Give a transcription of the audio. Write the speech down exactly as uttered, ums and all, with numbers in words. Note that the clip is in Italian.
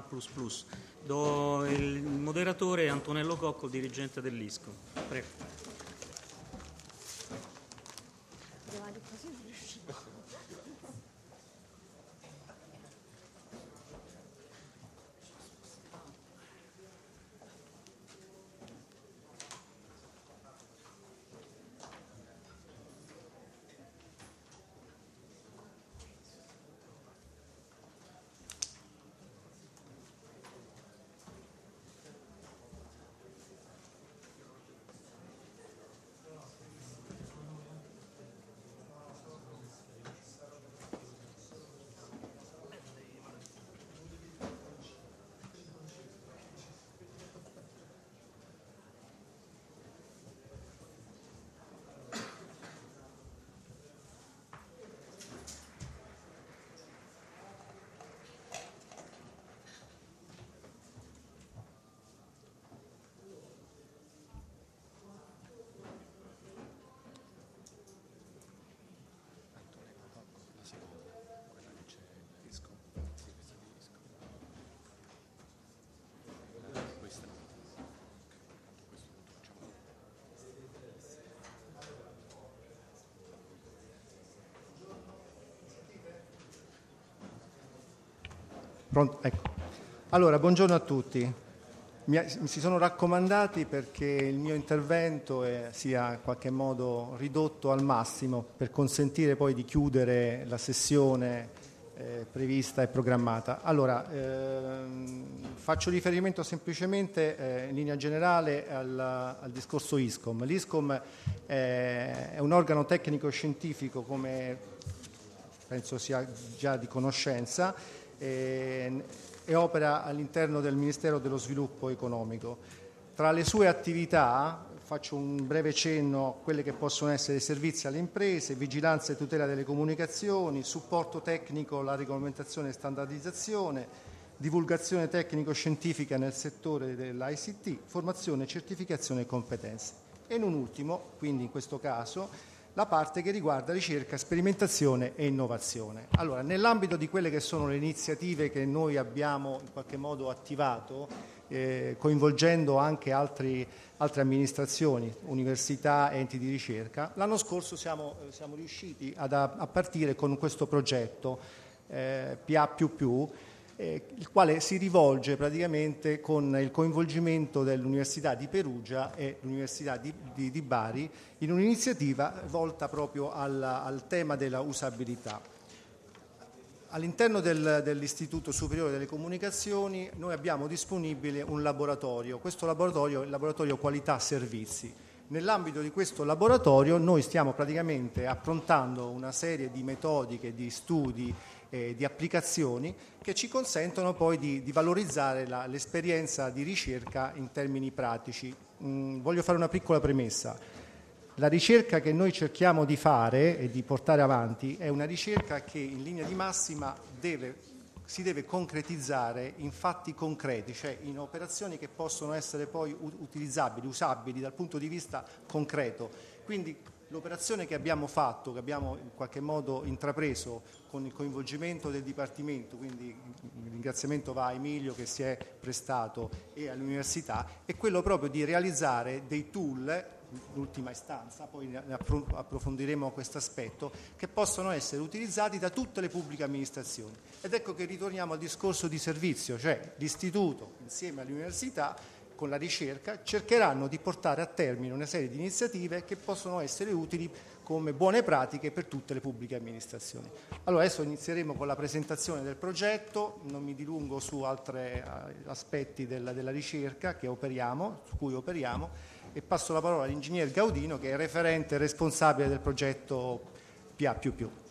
plus plus. Do il moderatore Antonello Cocco, dirigente dell'ISCOM. Prego. Pronto? Ecco. Allora, buongiorno a tutti. Mi, mi si sono raccomandati perché il mio intervento è, sia in qualche modo ridotto al massimo per consentire poi di chiudere la sessione eh, prevista e programmata. Allora, ehm, faccio riferimento semplicemente eh, in linea generale al, al discorso ISCOM. L'ISCOM è, è un organo tecnico-scientifico, come penso sia già di conoscenza, e, e opera all'interno del Ministero dello Sviluppo Economico. Tra le sue attività faccio un breve cenno a quelle che possono essere servizi alle imprese, vigilanza e tutela delle comunicazioni, supporto tecnico alla regolamentazione e standardizzazione, divulgazione tecnico-scientifica nel settore dell'I C T, formazione, certificazione e competenze. E non ultimo, quindi in questo caso, la parte che riguarda ricerca, sperimentazione e innovazione. Allora, nell'ambito di quelle che sono le iniziative che noi abbiamo in qualche modo attivato, eh, coinvolgendo anche altri, altre amministrazioni, università, enti di ricerca, l'anno scorso siamo, siamo riusciti ad, a partire con questo progetto eh, P A più più, Eh, il quale si rivolge praticamente con il coinvolgimento dell'Università di Perugia e l'Università di, di, di Bari in un'iniziativa volta proprio al, al tema della usabilità. All'interno del, dell'Istituto Superiore delle Comunicazioni noi abbiamo disponibile un laboratorio, questo laboratorio è il laboratorio Qualità Servizi. Nell'ambito di questo laboratorio noi stiamo praticamente approntando una serie di metodiche, di studi, eh, di applicazioni che ci consentono poi di, di valorizzare la, l'esperienza di ricerca in termini pratici. Mm, voglio fare una piccola premessa. La ricerca che noi cerchiamo di fare e di portare avanti è una ricerca che in linea di massima deve, si deve concretizzare in fatti concreti, cioè in operazioni che possono essere poi utilizzabili, usabili dal punto di vista concreto. Quindi l'operazione che abbiamo fatto, che abbiamo in qualche modo intrapreso con il coinvolgimento del Dipartimento, quindi il ringraziamento va a Emilio che si è prestato e all'Università, è quello proprio di realizzare dei tool, l'ultima istanza, poi ne approfondiremo questo aspetto, che possono essere utilizzati da tutte le pubbliche amministrazioni. Ed ecco che ritorniamo al discorso di servizio, cioè l'Istituto insieme all'Università con la ricerca cercheranno di portare a termine una serie di iniziative che possono essere utili come buone pratiche per tutte le pubbliche amministrazioni. Allora adesso inizieremo con la presentazione del progetto, non mi dilungo su altri aspetti della, della ricerca che operiamo, su cui operiamo, e passo la parola all'ingegner Gaudino che è referente responsabile del progetto P A più più.